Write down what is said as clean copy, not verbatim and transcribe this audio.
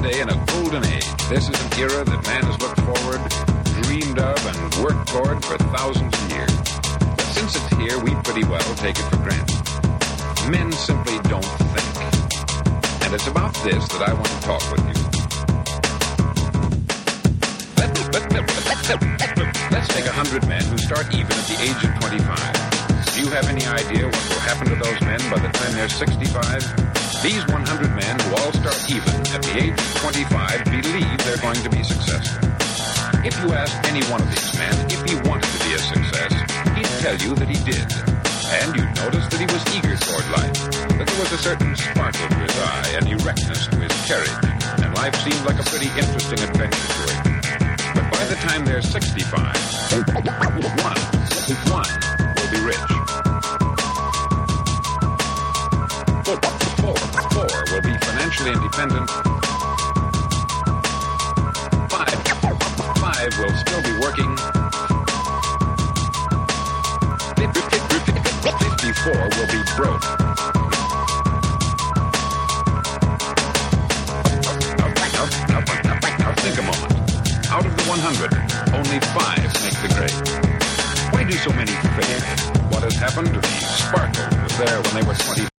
today in a golden age. This is an era that man has looked forward, dreamed of, and worked toward for thousands of years. But since it's here, we pretty well take it for granted. Men simply don't think. And it's about this that I want to talk with you. Let's take 100 men who start even at the age of 25. Do you have any idea what will happen to those men by the time they're 65? These 100 men who all start even at the age of 25 believe they're going to be successful. If you ask any one of these men if he wanted to be a success, he'd tell you that he did. And you'd notice that he was eager toward life, that there was a certain sparkle to his eye and erectness to his carriage, and life seemed like a pretty interesting adventure to him. But by the time they're 65, one will be rich. Four will be financially independent. Five will still be working. 54 will be broke. Now think a moment. Out of the 100, only 5 make the grade. Why do so many fail? What has happened to the sparkle that was there when they were 20?